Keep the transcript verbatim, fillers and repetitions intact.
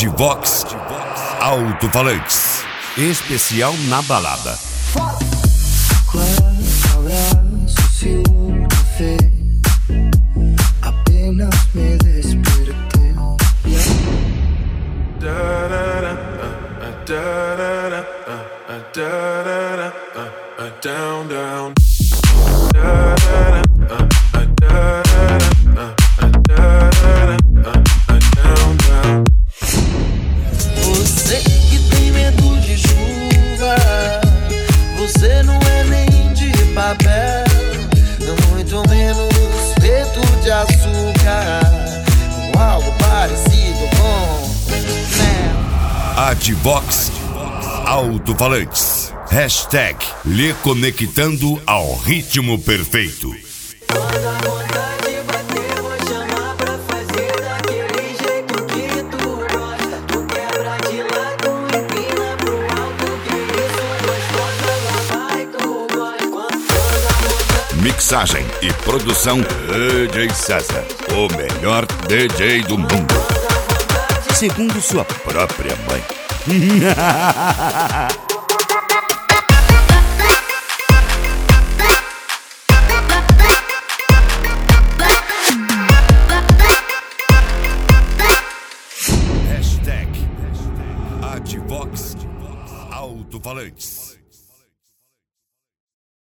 Advox Alto-Falantes. Especial na balada. Quatro abraços e um café, apenas me despertei. Down, down. Você que tem medo de chuva, você não é nem de papel, muito menos feito de açúcar, ou algo parecido com mel. Advox Alto-Falantes. Hashtag lhe conectando ao ritmo perfeito. Quando a vontade bater, vou chamar pra fazer daquele jeito que tu gosta. Tu quebra de lado, empina pro alto, que isso gostosa, lá vai tu gosta. Quando a vontade... Mixagem e produção D J César, o melhor D J do mundo, segundo sua própria mãe. Hashtag Advox Alto-Falantes.